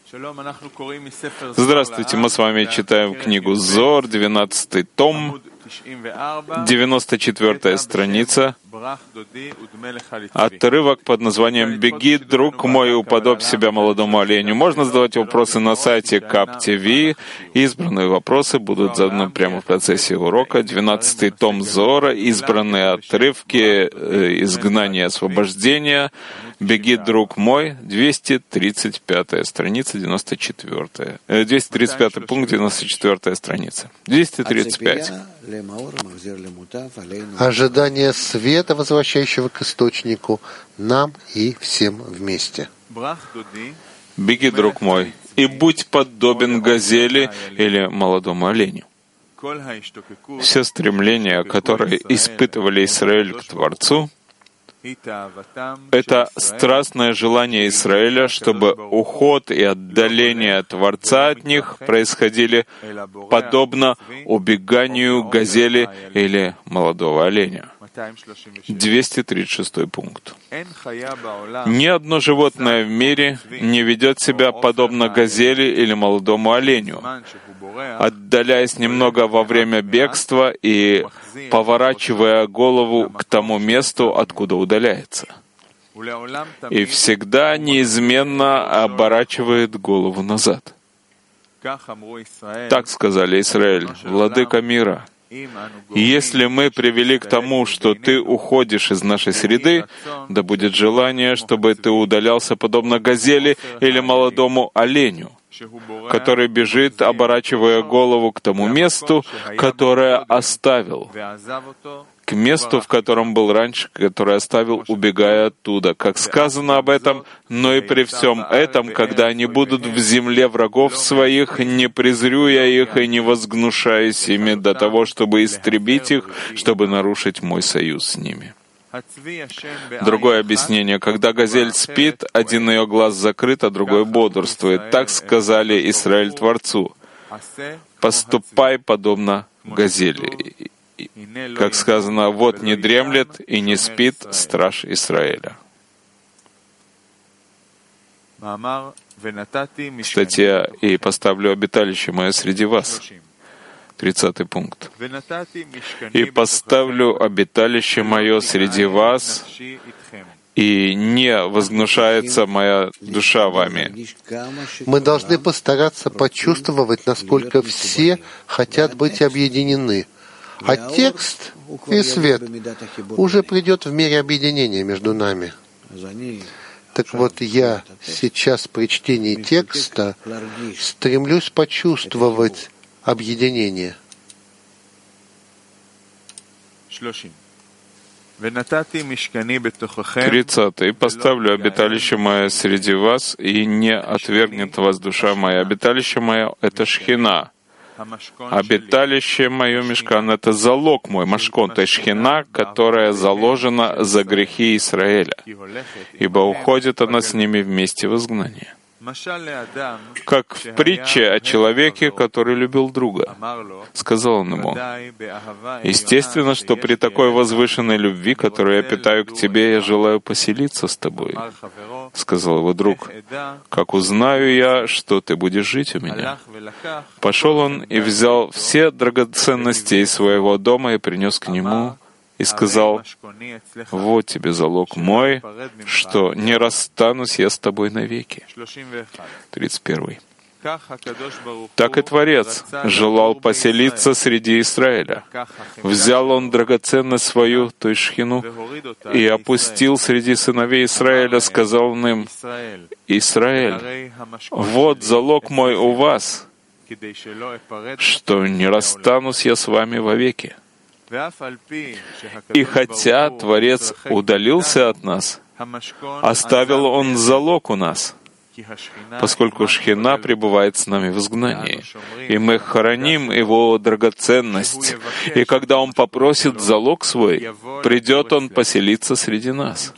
Здравствуйте, мы с вами читаем книгу Зоар, 12 том, 94 страница, отрывок под названием «Беги, друг мой, уподобь себя молодому оленю». Можно задавать вопросы на сайте КАП ТВ. Избранные вопросы будут заданы прямо в процессе урока. 12 том Зоара, избранные отрывки изгнания и освобождения. «Беги, друг мой», 235 страница, 94. 235 пункт, 94 страница. 235. Ожидание света, возвращающего к источнику, нам и всем вместе. «Беги, друг мой, и будь подобен газели или молодому оленю». Все стремления, которые испытывали Израиль к Творцу, это страстное желание Израиля, чтобы уход и отдаление Творца от них происходили подобно убеганию газели или молодого оленя. 236 пункт. Ни одно животное в мире не ведет себя подобно газели или молодому оленю, отдаляясь немного во время бегства и поворачивая голову к тому месту, откуда удаляется. И всегда неизменно оборачивает голову назад. Так сказали Израиль, владыка мира. И если мы привели к тому, что ты уходишь из нашей среды, да будет желание, чтобы ты удалялся подобно газели или молодому оленю, который бежит, оборачивая голову к тому месту, которое оставил, к месту, в котором был раньше, которое оставил, убегая оттуда. Как сказано об этом, но и при всем этом, когда они будут в земле врагов своих, не презрю я их и не возгнушаюсь ими до того, чтобы истребить их, чтобы нарушить мой союз с ними. Другое объяснение. Когда газель спит, один ее глаз закрыт, а другой бодрствует. Так сказали Израиль Творцу. Поступай подобно газели. Как сказано, вот не дремлет и не спит страж Израиля. Статья «И поставлю обиталище мое среди вас». 30 пункт. «И поставлю обиталище мое среди вас, и не возгнушается моя душа вами». Мы должны постараться почувствовать, насколько все хотят быть объединены. А текст и свет уже придет в мере объединения между нами. Так вот, я сейчас при чтении текста стремлюсь почувствовать объединение. 30. «И поставлю обиталище мое среди вас, и не отвергнет вас душа моя». Обиталище мое — это шхина. Обиталище мое, мишкан, это залог мой, машкон, то есть шхина, которая заложена за грехи Израиля, ибо уходит она с ними вместе в изгнание. Как в притче о человеке, который любил друга. Сказал он ему: «Естественно, что при такой возвышенной любви, которую я питаю к тебе, я желаю поселиться с тобой». Сказал его друг: «Как узнаю я, что ты будешь жить у меня?» Пошел он и взял все драгоценности из своего дома и принес к нему, и сказал: «Вот тебе залог мой, что не расстанусь я с тобой навеки». 31. Так и Творец желал поселиться среди Израиля. Взял он драгоценность свою, то есть шхину, и опустил среди сыновей Израиля, сказал он им: «Израиль, вот залог мой у вас, что не расстанусь я с вами вовеки». И хотя Творец удалился от нас, оставил Он залог у нас, поскольку шхина пребывает с нами в изгнании, и мы храним Его драгоценность. И когда Он попросит залог свой, придет Он поселиться среди нас.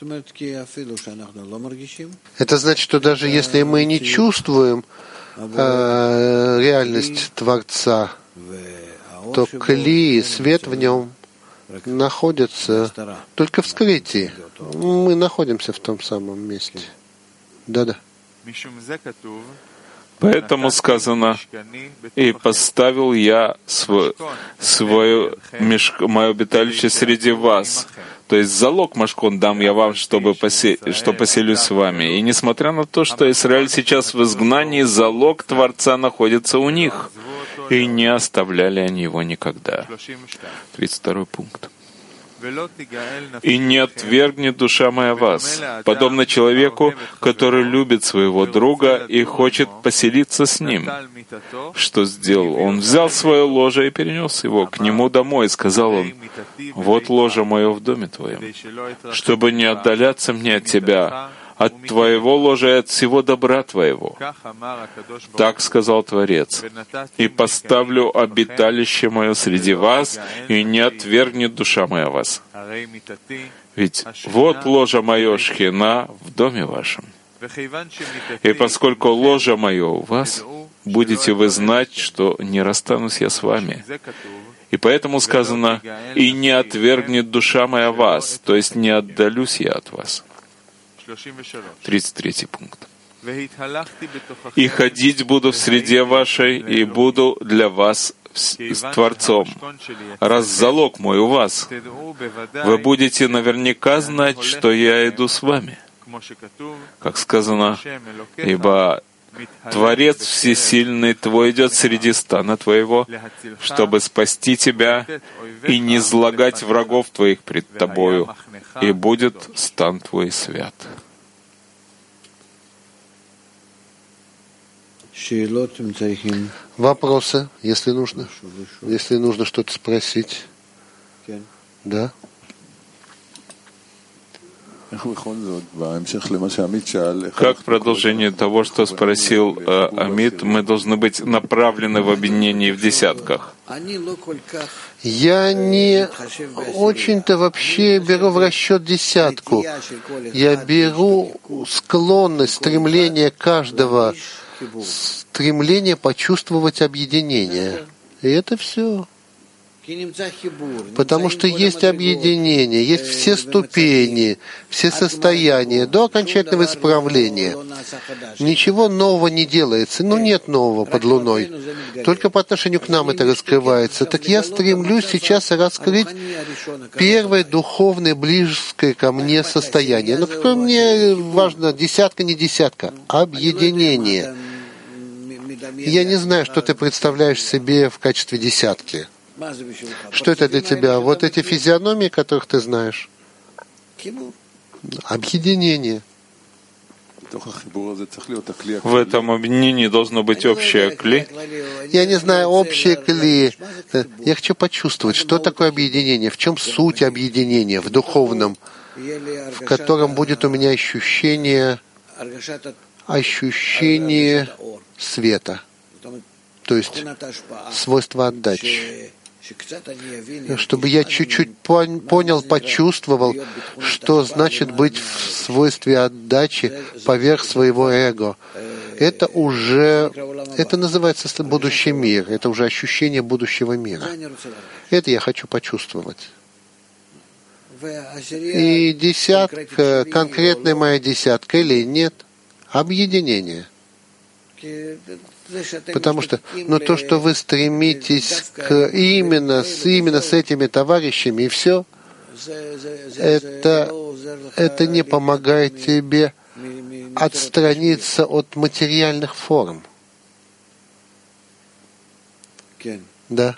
Это значит, что даже если мы не чувствуем реальность Творца, то кли, свет в нем находится только в скрытии. Мы находимся в том самом месте. Да-да. Поэтому сказано, «И поставил я мое обиталище среди вас». То есть залог Машкон дам я вам, что поселюсь с вами. И несмотря на то, что Израиль сейчас в изгнании, залог Творца находится у них. И не оставляли они его никогда. 32 пункт. «И не отвергнет душа моя вас, подобно человеку, который любит своего друга и хочет поселиться с ним». Что сделал? Он взял свое ложе и перенес его к нему домой, и сказал он: «Вот ложе мое в доме твоем, чтобы не отдаляться мне от тебя, от твоего ложа и от всего добра твоего». Так сказал Творец: «И поставлю обиталище мое среди вас, и не отвергнет душа моя вас. Ведь вот ложе мое шхина в доме вашем. И поскольку ложе мое у вас, будете вы знать, что не расстанусь я с вами». И поэтому сказано: «И не отвергнет душа моя вас», то есть не отдалюсь я от вас. 33 пункт. «И ходить буду в среде вашей, и буду для вас с Творцом. Раз залог мой у вас, вы будете наверняка знать, что я иду с вами». Как сказано: «Ибо Творец Всесильный твой идет среди стана твоего, чтобы спасти тебя и не злагать врагов твоих пред тобою, и будет стан твой свят». Вопросы, если нужно. Если нужно что-то спросить. Да? Как продолжение того, что спросил Amit, мы должны быть направлены в объединении в десятках? Я не очень-то вообще беру в расчет десятку. Я беру склонность, стремление каждого, стремление почувствовать объединение. И это все. Потому что есть объединение, есть все ступени, все состояния до окончательного исправления. Ничего нового не делается. Нет нового под луной. Только по отношению к нам это раскрывается. Так я стремлюсь сейчас раскрыть первое духовное, близкое ко мне состояние. Но какое мне важно, десятка, не десятка? Объединение. Я не знаю, что ты представляешь себе в качестве десятки. Что это для тебя? Вот эти физиономии, которых ты знаешь. Объединение. В этом объединении должно быть общее кли. Я не знаю, общее кли. Я хочу почувствовать, что такое объединение, в чем суть объединения в духовном, в котором будет у меня ощущение света, то есть свойство отдачи. Чтобы я чуть-чуть понял, почувствовал, что значит быть в свойстве отдачи поверх своего эго. Это называется будущий мир, это уже ощущение будущего мира. Это я хочу почувствовать. И десятка, конкретная моя десятка или нет, объединение. Потому что, то, что вы стремитесь именно с этими товарищами, и все, это не помогает тебе отстраниться от материальных форм. Да.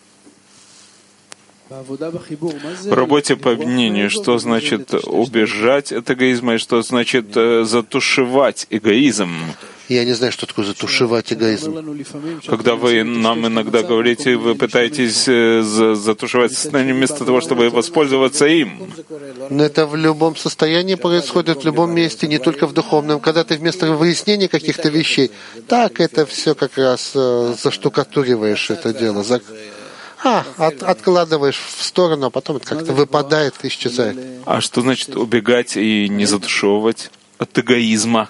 В работе по объединению, что значит убежать от эгоизма и что значит затушевать эгоизм? Я не знаю, что такое затушевать эгоизм. Когда вы нам иногда говорите, вы пытаетесь затушевать состояние вместо того, чтобы воспользоваться им. Но это в любом состоянии происходит, в любом месте, не только в духовном. Когда ты вместо выяснения каких-то вещей, так это все как раз заштукатуриваешь это дело. Откладываешь в сторону, а потом это как-то выпадает и исчезает. А что значит убегать и не затушевывать от эгоизма?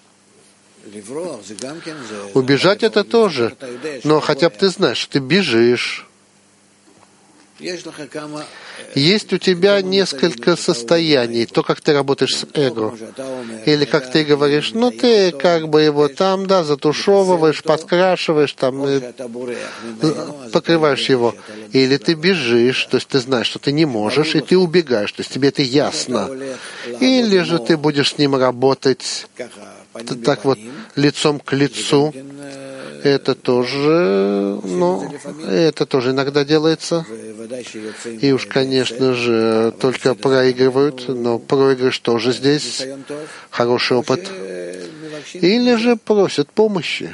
Убежать это тоже, но хотя бы ты знаешь, что ты бежишь. Есть у тебя несколько состояний, то, как ты работаешь с эго. Или как ты говоришь, ну ты как бы его там, да, затушевываешь, подкрашиваешь, там, покрываешь его. Или ты бежишь, то есть ты знаешь, что ты не можешь, и ты убегаешь, то есть тебе это ясно. Или же ты будешь с ним работать так вот, лицом к лицу. Это тоже, это тоже иногда делается. И уж, конечно же, только проигрывают, но проигрыш тоже здесь хороший опыт. Или же просят помощи.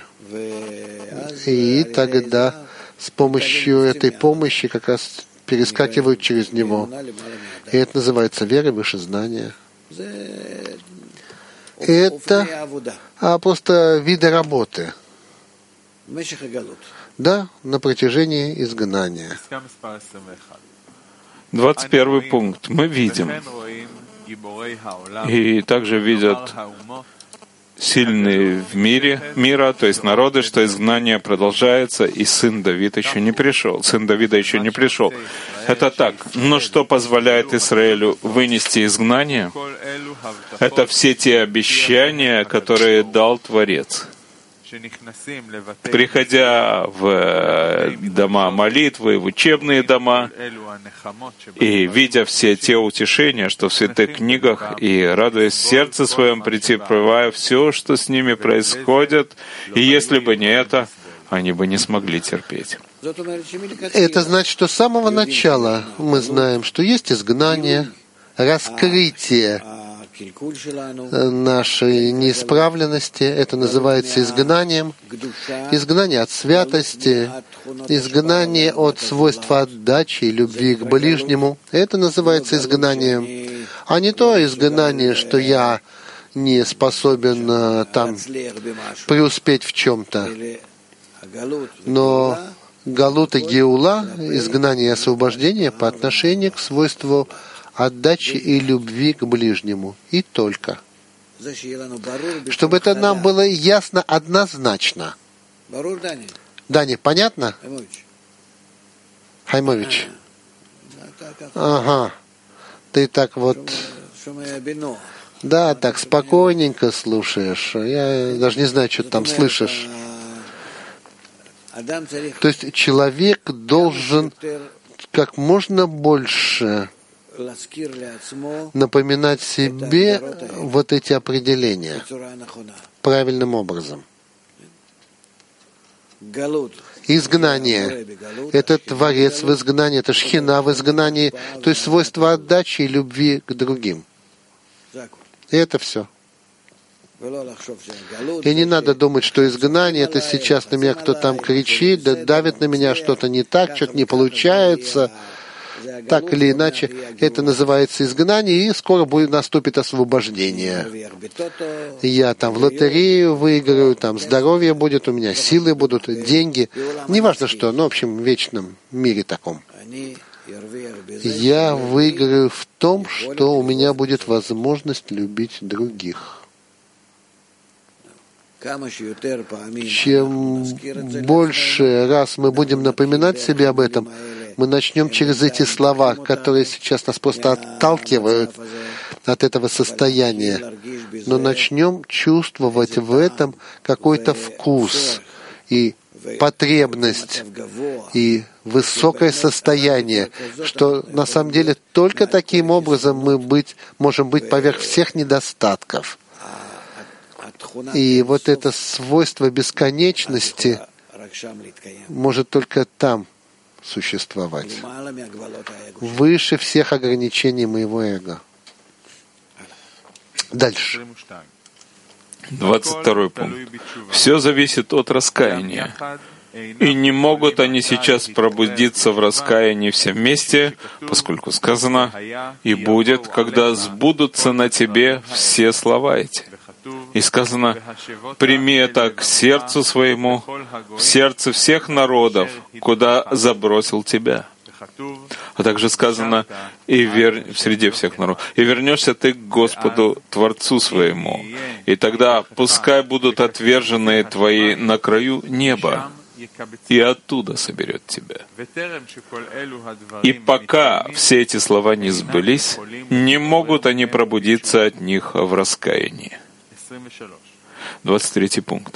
И тогда с помощью этой помощи как раз перескакивают через него. И это называется верой выше знания. Это просто виды работы. Да, на протяжении изгнания. 21 пункт. Мы видим, и также видят сильные в мира, то есть народы, что изгнание продолжается, и сын Давида еще не пришел. Сын Давида еще не пришел. Это так. Но что позволяет Израилю вынести изгнание? Это все те обещания, которые дал Творец. Приходя в дома молитвы, в учебные дома, и видя все те утешения, что в святых книгах, и радуясь в сердце своем, претерпевая все, что с ними происходит, и если бы не это, они бы не смогли терпеть. Это значит, что с самого начала мы знаем, что есть изгнание, раскрытие нашей неисправленности, это называется изгнанием, изгнание от святости, изгнание от свойства отдачи и любви к ближнему, это называется изгнанием, а не то изгнание, что я не способен там преуспеть в чем-то. Но галут и геула, изгнание и освобождение по отношению к свойству отдачи и любви к ближнему. И только. Чтобы это нам было ясно однозначно. Дани, понятно? Хаймович. Ага. Ты так вот... Да, так спокойненько слушаешь. Я даже не знаю, что ты там слышишь. То есть человек должен как можно больше напоминать себе вот эти определения правильным образом. Изгнание — это Творец в изгнании, это Шхина в изгнании, то есть свойство отдачи и любви к другим. И это все. И не надо думать, что изгнание — это сейчас на меня кто-то там кричит, да давит на меня, что-то не так, что-то не получается. Так или иначе, это называется изгнание, и скоро наступит освобождение. Я там в лотерею выиграю, там здоровье будет, у меня силы будут, деньги. Неважно что, но в общем, в вечном мире таком. Я выиграю в том, что у меня будет возможность любить других. Чем больше раз мы будем напоминать себе об этом, мы начнем через эти слова, которые сейчас нас просто отталкивают от этого состояния, но начнем чувствовать в этом какой-то вкус и потребность и высокое состояние, что на самом деле только таким образом мы можем быть поверх всех недостатков. И вот это свойство бесконечности может только там существовать, выше всех ограничений моего эго. Дальше. 22 пункт. Все зависит от раскаяния. И не могут они сейчас пробудиться в раскаянии все вместе, поскольку сказано, «И будет, когда сбудутся на тебе все слова эти». И сказано, «Прими это к сердцу своему, в сердце всех народов, куда забросил тебя». А также сказано, в среде всех народов, «И вернешься ты к Господу, Творцу своему, и тогда пускай будут отверженные твои на краю неба, и оттуда соберет тебя. И пока все эти слова не сбылись, не могут они пробудиться от них в раскаянии. 23 пункт.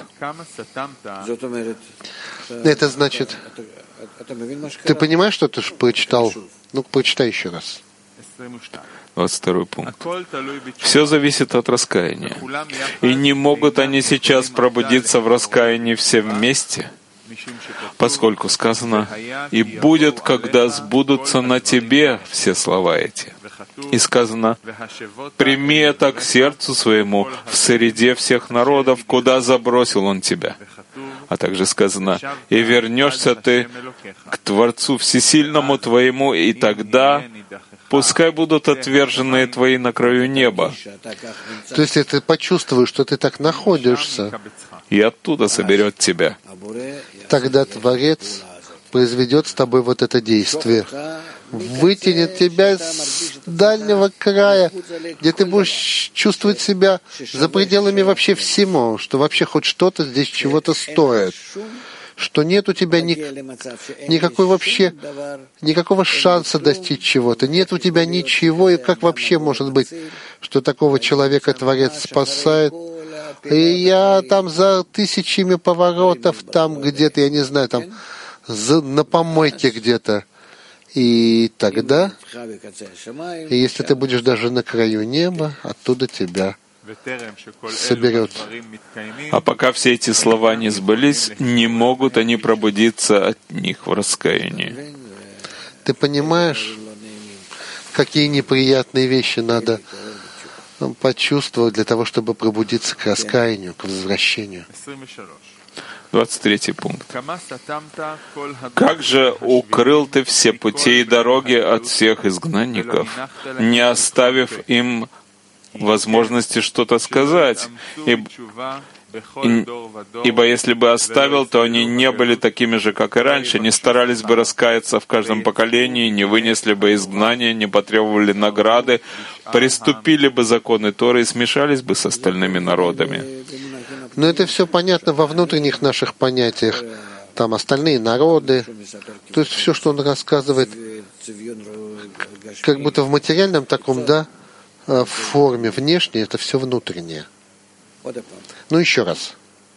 Это значит, ты понимаешь, что ты прочитал? Ну, прочитай еще раз. 22 пункт. Все зависит от раскаяния. И не могут они сейчас пробудиться в раскаянии все вместе, поскольку сказано, «И будет, когда сбудутся на тебе все слова эти». И сказано, «Прими это к сердцу своему в среде всех народов, куда забросил он тебя». А также сказано, «И вернешься ты к Творцу Всесильному твоему, и тогда пускай будут отверженные твои на краю неба». То есть, если ты почувствуешь, что ты так находишься, и оттуда соберет тебя, тогда Творец произведет с тобой вот это действие. Вытянет тебя с дальнего края, где ты будешь чувствовать себя за пределами вообще всему, что вообще хоть что-то здесь чего-то стоит, что нет у тебя никакого шанса достичь чего-то, нет у тебя ничего, и как вообще может быть, что такого человека Творец спасает? И я там за тысячами поворотов, там где-то, я не знаю, там на помойке где-то. И тогда, если ты будешь даже на краю неба, оттуда тебя соберет. А пока все эти слова не сбылись, не могут они пробудиться от них в раскаянии. Ты понимаешь, какие неприятные вещи надо почувствовать для того, чтобы пробудиться к раскаянию, к возвращению. 23 пункт. «Как же укрыл ты все пути и дороги от всех изгнанников, не оставив им возможности что-то сказать? Ибо если бы оставил, то они не были такими же, как и раньше, не старались бы раскаяться в каждом поколении, не вынесли бы изгнания, не потребовали награды, приступили бы законы Торы и смешались бы с остальными народами». Но это все понятно во внутренних наших понятиях. Там остальные народы. То есть все, что он рассказывает, как будто в материальном таком, да, в форме внешней, это все внутреннее. Ну еще раз.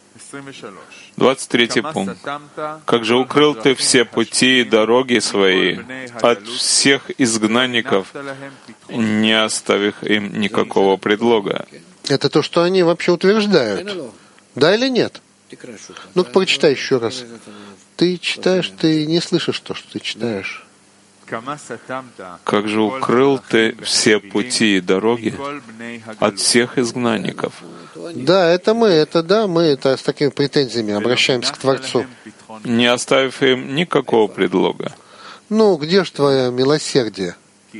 23 пункт. «Как же укрыл ты все пути и дороги свои от всех изгнанников, не оставив им никакого предлога». Это то, что они вообще утверждают. Да или нет? Ну-ка, прочитай еще раз. Ты читаешь, ты не слышишь то, что ты читаешь. «Как же укрыл ты все пути и дороги от всех изгнанников». Да, это мы с такими претензиями обращаемся к Творцу. Не оставив им никакого предлога. Ну, где же твое милосердие?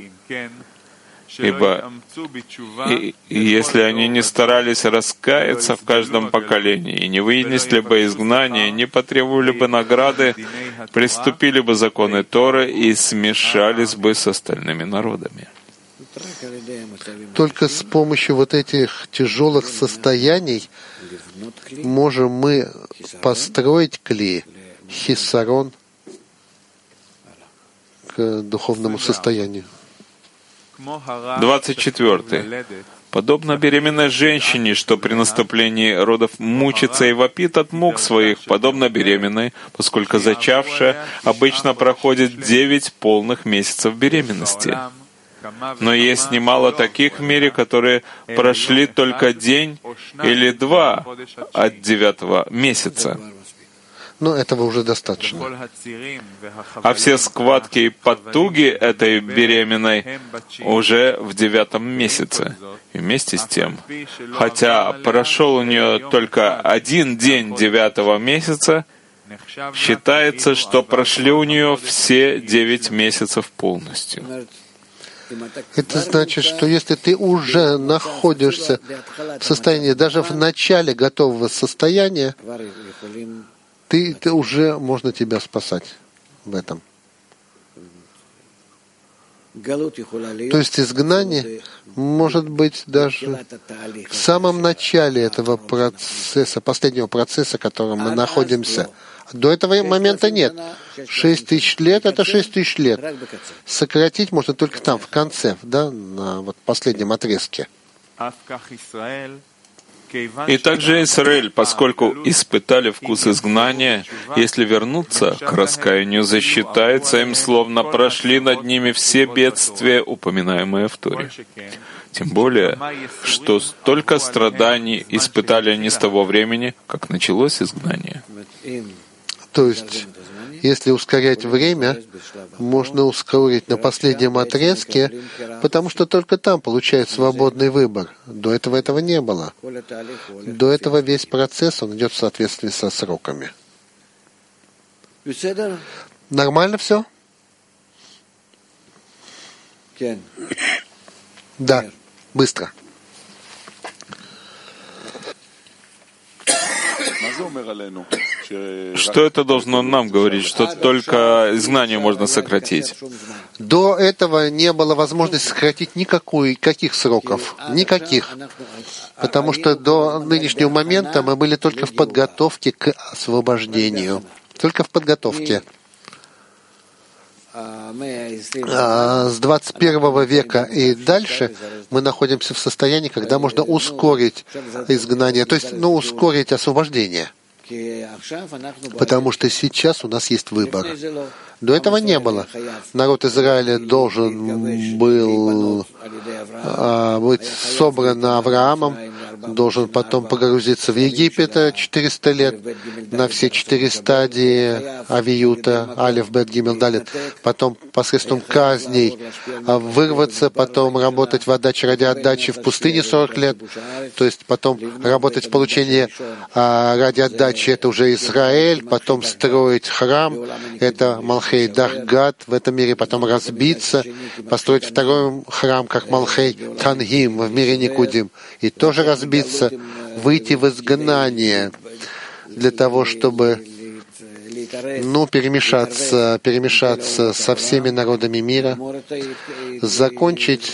Ибо если они не старались раскаяться в каждом поколении, и не вынесли бы изгнания, не потребовали бы награды, приступили бы законы Торы и смешались бы с остальными народами. Только с помощью вот этих тяжелых состояний можем мы построить кли, хиссарон к духовному состоянию. 24. «Подобно беременной женщине, что при наступлении родов мучится и вопит от мук своих, подобно беременной, поскольку зачавшая обычно проходит 9 полных месяцев беременности. Но есть немало таких в мире, которые прошли только день или 2 от 9-го месяца. Но этого уже достаточно. А все скватки и потуги этой беременной уже в 9-м месяце. И вместе с тем, хотя прошел у нее только 1 день 9-го месяца, считается, что прошли у нее все 9 месяцев полностью. Это значит, что если ты уже находишься в состоянии, даже в начале готового состояния, ты уже можно тебя спасать в этом. То есть изгнание может быть даже в самом начале этого процесса, последнего процесса, в котором мы находимся. До этого момента нет. 6000 лет — это 6000 лет. Сократить можно только там, в конце, да, на вот последнем отрезке. И также Израиль, поскольку испытали вкус изгнания, если вернуться к раскаянию, засчитается им, словно прошли над ними все бедствия, упоминаемые в Торе. Тем более, что столько страданий испытали они с того времени, как началось изгнание. То есть, если ускорять время, можно ускорить на последнем отрезке, потому что только там получают свободный выбор. До этого не было. До этого весь процесс, он идет в соответствии со сроками. Нормально все? Да, быстро. Что это должно нам говорить, что только изгнание можно сократить? До этого не было возможности сократить никаких сроков. Никаких. Потому что до нынешнего момента мы были только в подготовке к освобождению. Только в подготовке. С 21 века и дальше мы находимся в состоянии, когда можно ускорить изгнание, то есть, ускорить освобождение. Потому что сейчас у нас есть выбор. До этого не было. Народ Израиля должен был быть собран Авраамом, должен потом погрузиться в Египет 400 лет на все 4 стадии авиюта, алеф, бет, гимел, далет, потом посредством казней вырваться, потом работать в отдаче ради отдачи в пустыне 40 лет, то есть потом работать в получении ради отдачи, это уже Израиль, потом строить храм, это Малхей Даргат в этом мире, потом разбиться, построить второй храм, как Малхей Тангим в мире Никудим, и тоже разбиться, выйти в изгнание для того, чтобы перемешаться со всеми народами мира, закончить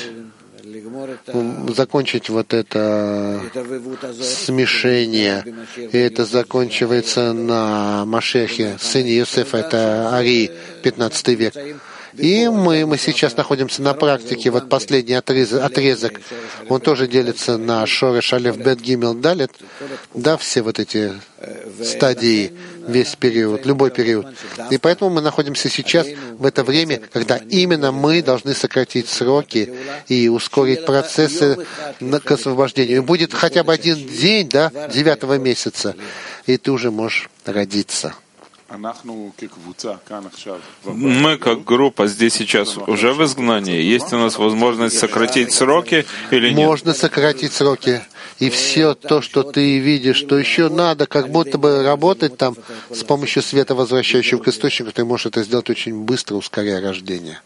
вот это смешение. И это заканчивается на Машехе, сыне Йосефа, это Ари, 15 век. И мы сейчас находимся на практике, вот последний отрезок, он тоже делится на Шореш, Алеф, Бет, Гимел, Далет, да, все вот эти стадии, весь период, любой период. И поэтому мы находимся сейчас в это время, когда именно мы должны сократить сроки и ускорить процессы к освобождению. И будет хотя бы один день, да, 9 месяца, и ты уже можешь родиться. Мы, как группа, здесь сейчас уже в изгнании. Есть у нас возможность сократить сроки или нет? Можно сократить сроки. И все то, что ты видишь, что еще надо как будто бы работать там с помощью света, возвращающего к источнику, ты можешь это сделать очень быстро, ускоряя рождение.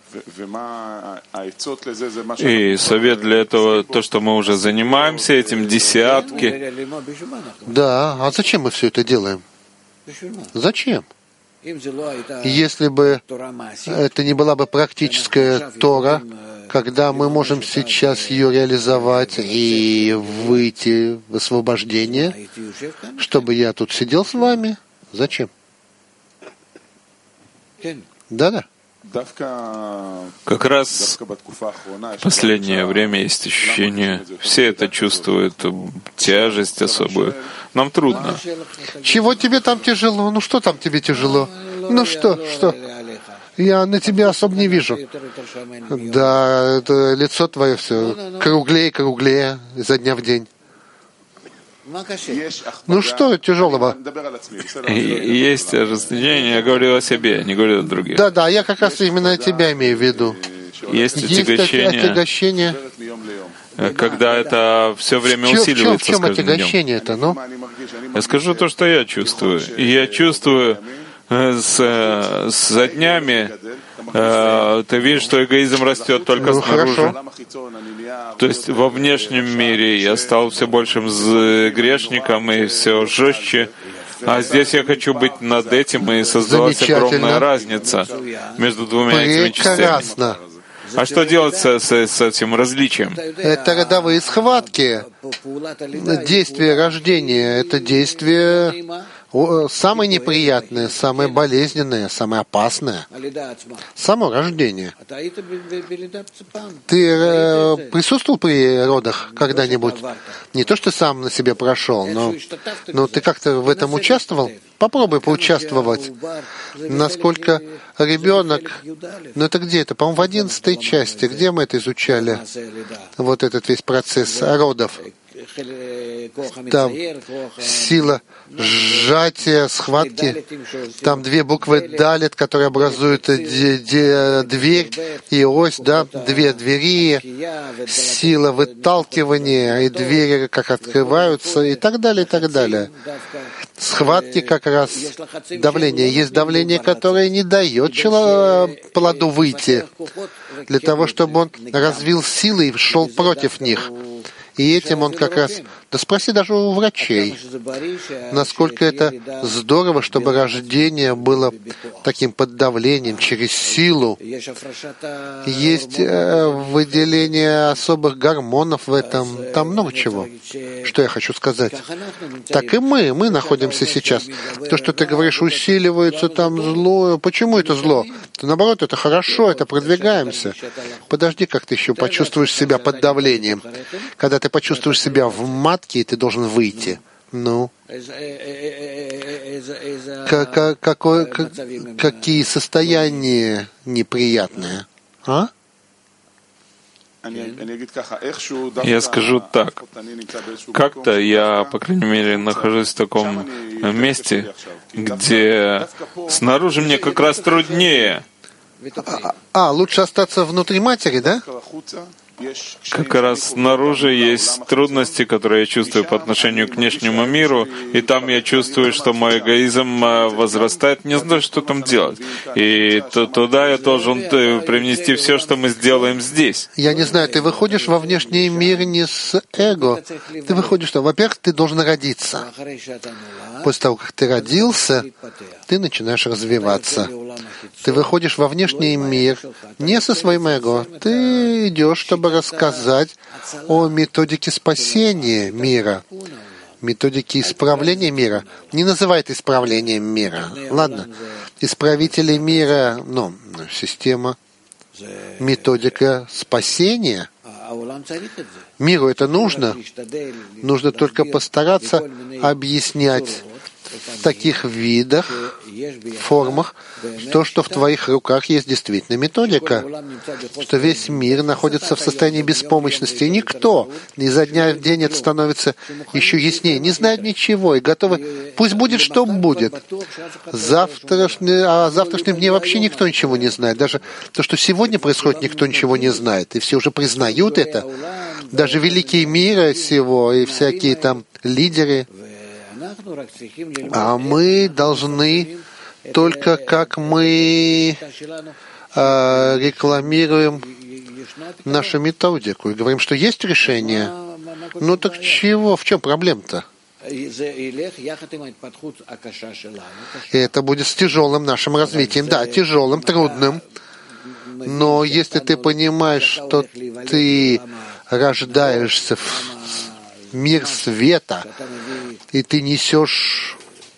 И совет для этого, то, что мы уже занимаемся этим, десятки. Да, а зачем мы все это делаем? Зачем? Если бы это не была бы практическая Тора, когда мы можем сейчас ее реализовать и выйти в освобождение, чтобы я тут сидел с вами, зачем? Да-да. Как раз в последнее время есть ощущение, все это чувствуют, тяжесть особую. Нам трудно. Чего тебе там тяжело? Ну что там тебе тяжело? Ну что? Я на тебя особо не вижу. Да, это лицо твое все круглее изо дня в день. Ну что тяжелого? Есть ожесточение, я говорил о себе, не говорил о других. Да, я как раз именно тебя имею в виду. Есть отягощение, когда это все время усиливается. В чем отягощение-то? Ну? Я скажу то, что я чувствую. И я чувствую за днями, ты видишь, что эгоизм растет только снаружи. Хорошо. То есть во внешнем мире я стал все большим грешником и все жестче. А здесь я хочу быть над этим, и создалась огромная разница между двумя этими частями. А что делать с этим различием? Это родовые схватки. Действие рождения — это действие самое неприятное, самое болезненное, самое опасное — само рождение. Ты присутствовал при родах когда-нибудь? Не то, что сам на себе прошел, но ты как-то в этом участвовал? Попробуй поучаствовать. Насколько ребенок... Ну это где это? По-моему, в 11 части. Где мы это изучали? Вот этот весь процесс родов. Там сила сжатия, схватки. Там две буквы «далит», которые образуют дверь и ось, да, две двери, сила выталкивания, и двери как открываются, и так далее, и так далее. Схватки как раз давление. Есть давление, которое не дает плоду выйти, для того, чтобы он развил силы и шел против них. И этим он как раз... Да спроси даже у врачей, насколько это здорово, чтобы рождение было таким под давлением, через силу. Есть выделение особых гормонов в этом. Там много чего. Что я хочу сказать? Так и мы находимся сейчас. То, что ты говоришь, усиливается там зло. Почему это зло? То, наоборот, это хорошо, это продвигаемся. Подожди, как ты еще почувствуешь себя под давлением. Когда ты почувствуешь себя в матке, и ты должен выйти. Ну? Какие состояния неприятные? А? Я скажу так. Как-то я, по крайней мере, нахожусь в таком месте, где снаружи мне как раз труднее. Лучше остаться внутри матери, да? Как раз снаружи есть трудности, которые я чувствую по отношению к внешнему миру, и там я чувствую, что мой эгоизм возрастает, не знаю, что там делать. И туда я должен привнести все, что мы сделаем здесь. Я не знаю, ты выходишь во внешний мир не с эго. Ты выходишь, что, во-первых, ты должен родиться. После того, как ты родился, ты начинаешь развиваться. Ты выходишь во внешний мир не со своим эго. Ты идешь, чтобы рассказать о методике спасения мира, методике исправления мира. Не называй это исправлением мира. Ладно. Исправители мира, система, методика спасения. Миру это нужно. Нужно только постараться объяснять в таких видах, формах, то, что в твоих руках есть действительно методика, что весь мир находится в состоянии беспомощности. И никто изо дня в день это становится еще яснее, не знает ничего и готовы, пусть будет, что будет. О завтрашнем дне вообще никто ничего не знает. Даже то, что сегодня происходит, никто ничего не знает. И все уже признают это. Даже великие мира сего и всякие там лидеры. А мы должны только как мы рекламируем нашу методику и говорим, что есть решение. Ну так чего? В чем проблема-то? И это будет с тяжелым нашим развитием. Да, тяжелым, трудным. Но если ты понимаешь, что ты рождаешься в мир света, и ты несешь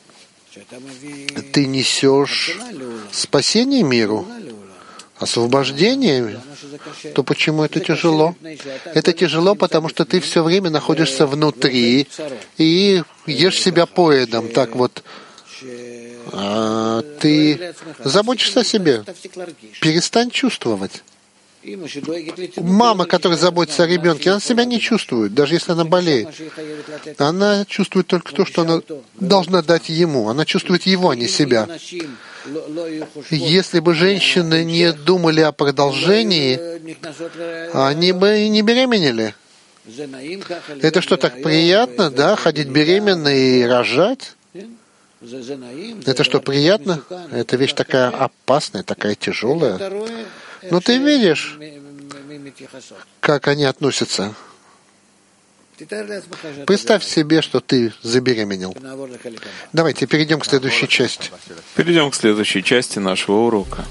спасение миру, освобождение, то почему это тяжело? Это тяжело, потому что ты все время находишься внутри и ешь себя поедом. Так вот, ты заботишься о себе. Перестань чувствовать. Мама, которая заботится о ребенке, она себя не чувствует, даже если она болеет. Она чувствует только то, что она должна дать ему. Она чувствует его, а не себя. Если бы женщины не думали о продолжении, они бы и не беременели. Это что, так приятно, да, ходить беременной и рожать? Это что, приятно? Это вещь такая опасная, такая тяжелая. Но ты видишь, как они относятся. Представь себе, что ты забеременел. Давайте перейдем к следующей части. Перейдем к следующей части нашего урока.